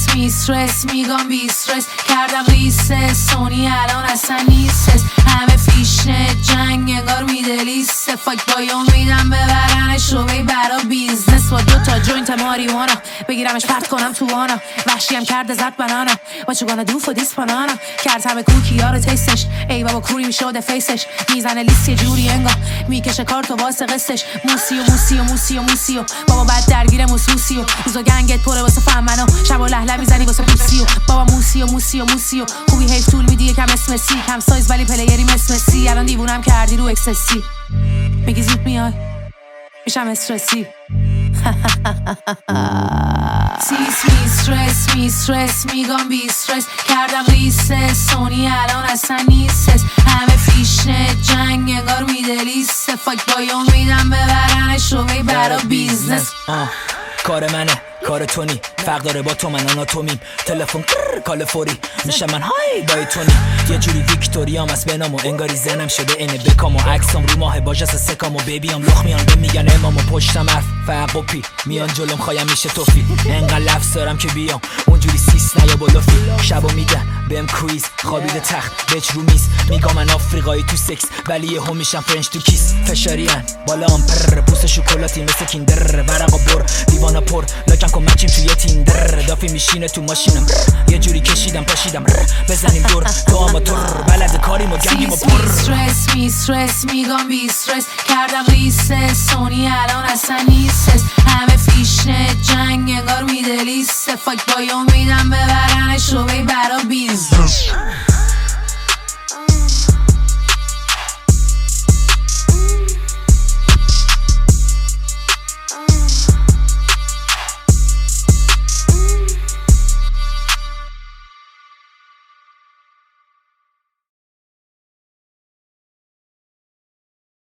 میسترس میگم بیسترس کردم ریست سونی الان اصلا نیستس همه فیشنه جنگ انگار میدلیسته فاک بای امیدم ببرنش رو بی برا بیزنس با 2 تا جوینت ماریوانا بگیرمش پرت کنم تو وانا وحشیم کرده زد بنانا What you gonna do for this banana کرد همه کوکی ها رو تیستش ای بابا کوری میشده فیسش میزنه لیست یه جوری انگار میکشه کارتو واسه قصش موسیو بابا بعد درگیر موسوسیو روزا گنگت پره واسه فهمنو شب و لهله میزنی واسه پوسیو بابا موسیو خوبی حیف طول میدی یکم اسمسی کم سایز ولی پلیری مسی الان دیوونم کردی رو اکسسی میگی زود میای میشم استرسی میسترس میگم بیسترس کردم ریست سونی الان اصلا نیستس همه فیشنه جنگ انگار میدلیسته فاک بای امیدم ببرنش رو بی برا بیزنس کار منه کار تو نی فرق داره با تو من آناتومیم تلفن کال فوری میشه من های دای تونی یه جوری ویکتوریام از بنامو انگاری زنم شده اینه بکامو عکسام رو ماه باجس سکامو بیبیام لخ میان به میگن امامو پشتم حرف فرق و پی میان جلوم خوایم میشه توفی انقدر لفظ دارم که بیام اونجوری سیس نیا بلوفی شبو میگن بهم کویز خوابیده تخت بچ رو میز میگم من آفریقایی تو سکس ولی یهو میشم فرنج تو کیس فشاریان بالام پر پوست شکلاتی مثل کیندر ورقا بر دیوانا پر لاکن کمکیم توی تیندر دافی میشینه تو ماشینم یه جوری کشیدم پاشیدم بزنیم دور تو آماتور بلد کاریم و گنگیم و پر میسترس میگم بیسترس کردم ریست سونی الان اصلا نیستس همه فیشنه جنگ انگار میدلیسته فاک بای امیدم ببرنش رو بی برا